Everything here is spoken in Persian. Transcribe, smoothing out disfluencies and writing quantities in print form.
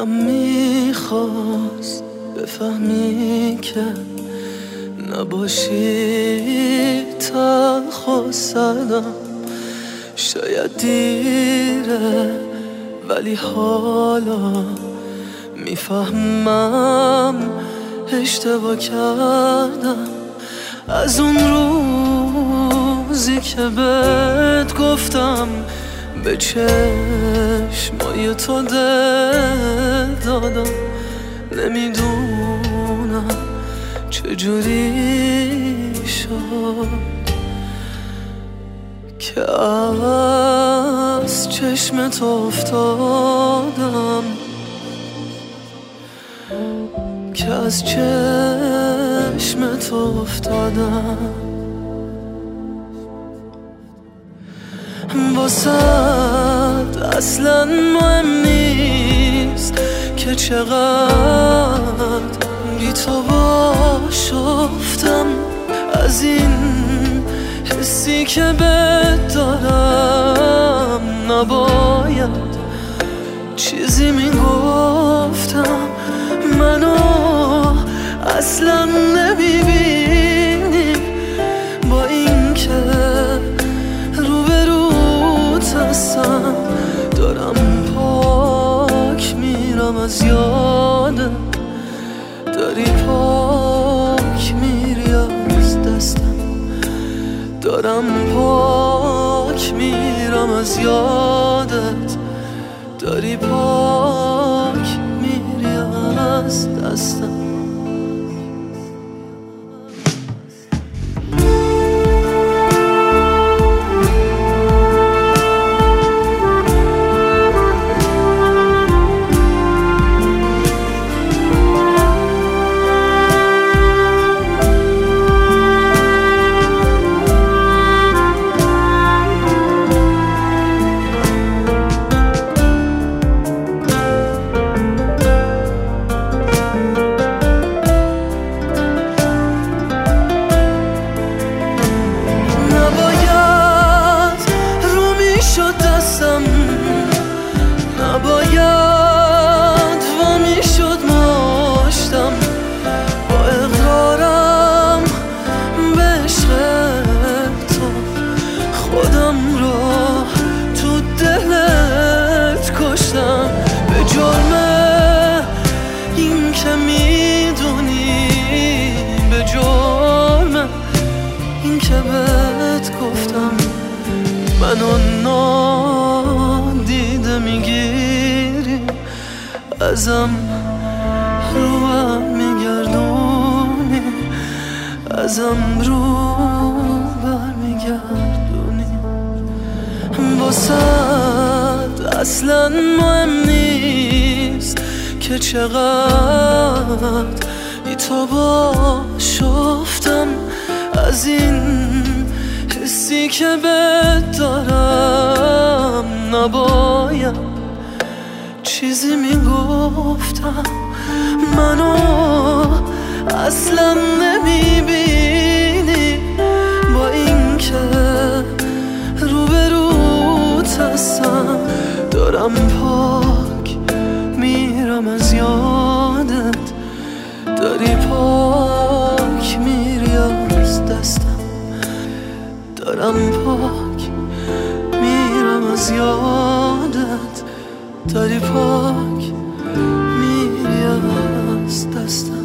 دلم میخواست بفهمی که نباشی تلخ و سردم. شاید دیره ولی حالا میفهمم اشتباه کردم. از اون روزی که بهت گفتم به چشمای تو دل دادم، نمیدونم چجوری شد که از چشمت افتادم، که از چشمت افتادم. واسد اصلا مهم نیست که چقدر بی تو باش افتم. از این حسی که بهت دارم نباید چیزی میگفتم. منو اصلا نمیبینی با این که روبروت هستم. دارم پاک میرم از یادت، داری پاک میری از دستم. دارم پاک میرم از یادت، داری پاک میری از دستم. نباید وامی شد ماشتم با اقرارم به عشق تو. خودم رو تو دلت کشتم به جرم این که میدونی، به جرم این که بهت گفتم. منو نادیده میگیری، ازم رو برمیگردونی، ازم رو برمیگردونی. واسد اصلا مهم نیست که چقدر بی تو باش افتم. از این حسی که بهت دارم نباید چیزی میگفتم. منو اصلا نمیبینی با این که روبروت هستم. دارم پاک میرم از یادت، داری پاک میری از دستم. دارم پاک میرم از یادت، داری پاک میری از دستم.